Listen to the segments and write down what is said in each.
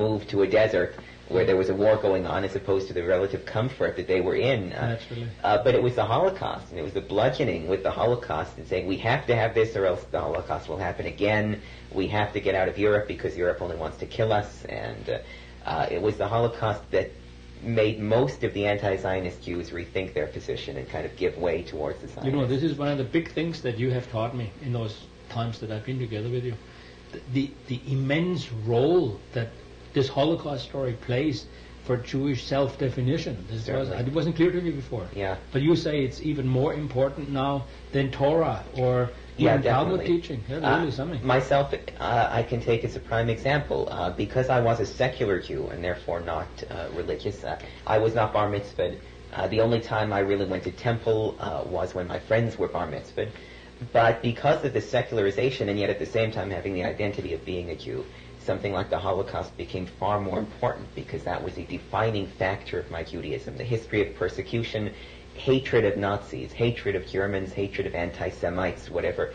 move to a desert where there was a war going on as opposed to the relative comfort that they were in. Naturally. But it was the Holocaust, and it was the bludgeoning with the Holocaust and saying, we have to have this or else the Holocaust will happen again. We have to get out of Europe because Europe only wants to kill us. And it was the Holocaust that made most of the anti-Zionist Jews rethink their position and kind of give way towards the Zionists. You know, this is one of the big things that you have taught me in those times that I've been together with you. The immense role that this Holocaust story plays for Jewish self-definition. It wasn't clear to me before. Yeah. But you say it's even more important now than Torah or even Talmud teaching. Yeah, really something. Myself, I can take as a prime example. Because I was a secular Jew and therefore not religious, I was not bar mitzvahed. The only time I really went to temple was when my friends were bar mitzvahed. But because of the secularization and yet at the same time having the identity of being a Jew, something like the Holocaust became far more important because that was a defining factor of my Judaism. The history of persecution, hatred of Nazis, hatred of Germans, hatred of anti-Semites,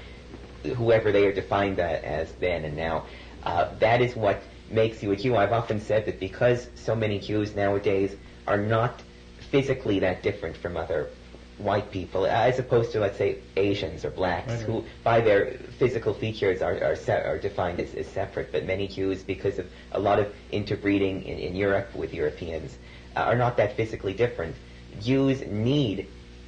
whoever they are defined as then and now. That is what makes you a Jew. I've often said that because so many Jews nowadays are not physically that different from other white people, as opposed to, let's say, Asians or blacks, right, who by their physical features are defined as separate. But many Jews, because of a lot of interbreeding in Europe with Europeans, are not that physically different. Jews need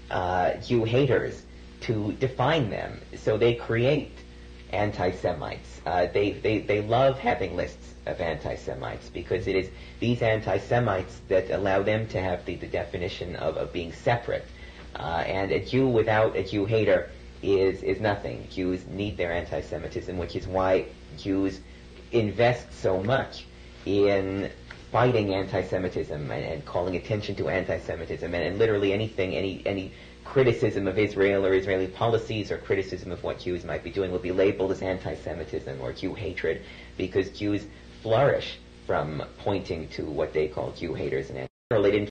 Jew haters to define them, so they create anti-Semites. They love having lists of anti-Semites because it is these anti-Semites that allow them to have the definition of being separate. And a Jew without a Jew hater is nothing. Jews need their anti-Semitism, which is why Jews invest so much in fighting anti-Semitism and calling attention to anti-Semitism and literally anything, any criticism of Israel or Israeli policies or criticism of what Jews might be doing will be labeled as anti-Semitism or Jew hatred because Jews flourish from pointing to what they call Jew haters and anti-Semites.